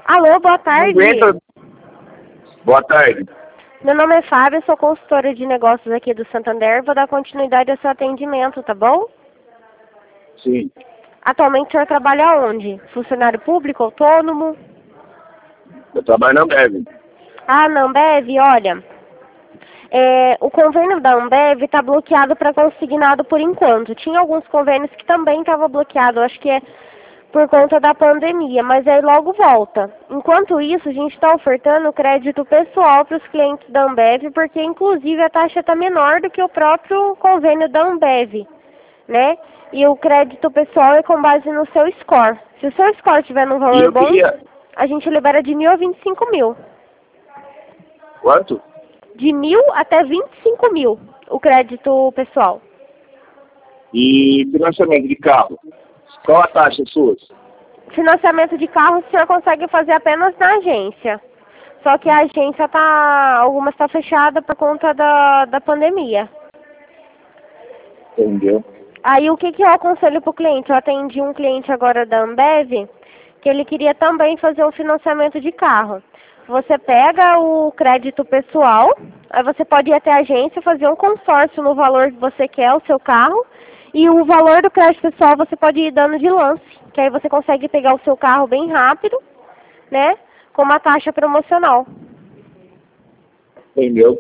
Alô, boa Não tarde. aguenta. Boa tarde. Meu nome é Fábio, sou consultora de negócios aqui do Santander. Vou dar continuidade ao seu atendimento, tá bom? Sim. Atualmente o senhor trabalha onde? Funcionário público, autônomo? Eu trabalho na Ambev. Ah, na Ambev, olha. O convênio da Ambev está bloqueado para consignado por enquanto. Tinha alguns convênios que também estavam bloqueados, acho que é por conta da pandemia, mas aí logo volta. Enquanto isso, a gente está ofertando crédito pessoal para os clientes da Ambev, porque inclusive a taxa está menor do que o próprio convênio da Ambev, né? E o crédito pessoal é com base no seu score. Se o seu score estiver num E valor eu bom, queria... a gente libera de 1.000 a 25.000. Quanto? De 1.000 até 25.000 o crédito pessoal. E financiamento de carro? Qual a taxa sua? Financiamento de carro o senhor consegue fazer apenas na agência. Só que a agência algumas está fechada por conta da pandemia. Entendeu? Aí o que eu aconselho para o cliente? Eu atendi um cliente agora da Ambev, que ele queria também fazer um financiamento de carro. Você pega o crédito pessoal, aí você pode ir até a agência, fazer um consórcio no valor que você quer, o seu carro, e o valor do crédito pessoal você pode ir dando de lance, que aí você consegue pegar o seu carro bem rápido, né, com uma taxa promocional. Entendeu?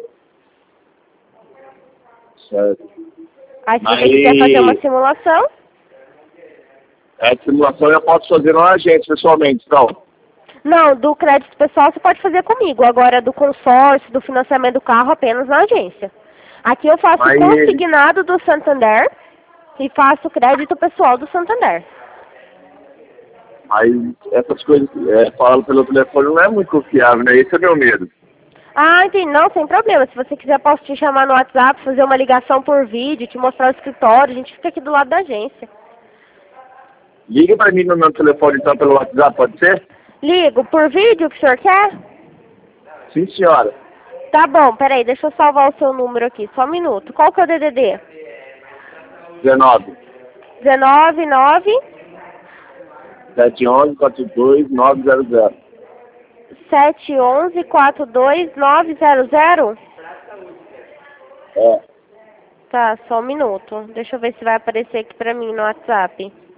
Certo. Aí se Mas você quiser fazer uma simulação, a simulação eu posso fazer na agência pessoalmente, então. não, do crédito pessoal você pode fazer comigo, agora do consórcio, do financiamento do carro apenas na agência. Aqui eu faço Mas, consignado do Santander e faço crédito pessoal do Santander. mas essas coisas falando pelo telefone não é muito confiável, né? Esse é meu medo. Ah, entendi. Não, sem problema. Se você quiser, posso te chamar no WhatsApp, fazer uma ligação por vídeo, te mostrar o escritório. A gente fica aqui do lado da agência. Liga pra mim no meu telefone então pelo WhatsApp, pode ser? Ligo. Por vídeo que o senhor quer? Sim, senhora. Tá bom, peraí. Deixa eu salvar o seu número aqui. Só um minuto. Qual que é o DDD? 19 19 9 711 42 900. 711 42 900? É. Tá, só um minuto. Deixa eu ver se vai aparecer aqui pra mim no WhatsApp.